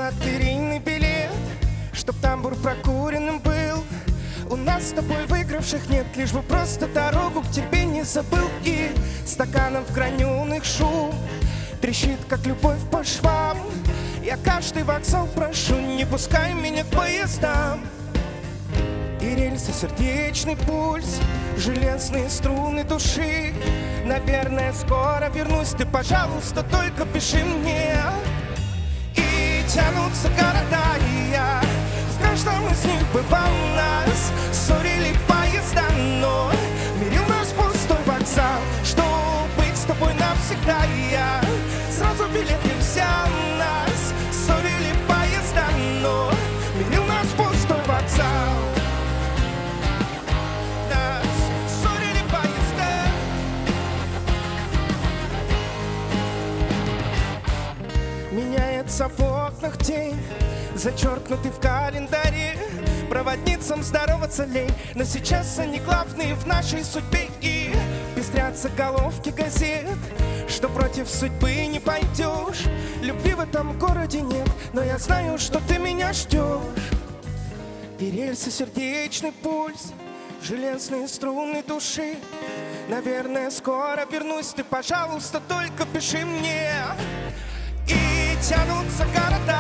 лотерейный билет, чтоб тамбур прокуренным был. У нас с тобой выигравших нет, лишь бы просто дорогу к тебе не забыл. И стаканов граненых шум трещит, как любовь по швам. Я каждый вокзал прошу, не пускай меня к поездам. И рельсы, сердечный пульс, железные струны души. Наверное, скоро вернусь, ты, пожалуйста, только пиши мне. И тянутся города, и я в каждом из них бывал. Нас ссорили поезда, но мирил нас пустой вокзал. Чтоб быть с тобой навсегда, и я сразу билет не взял. Нас ссорили поезда, но мирил нас пустой вокзал. Меняется в окнах тень, зачеркнутый в календаре. Проводницам здороваться лень, но сейчас они главные в нашей судьбе. И пестрят заголовки газет, что против судьбы не пойдешь. Любви в этом городе нет, но я знаю, что ты меня ждешь. И рельсы, сердечный пульс, железные струны души. Наверное, скоро вернусь, ты, пожалуйста, только пиши мне. И тянутся города,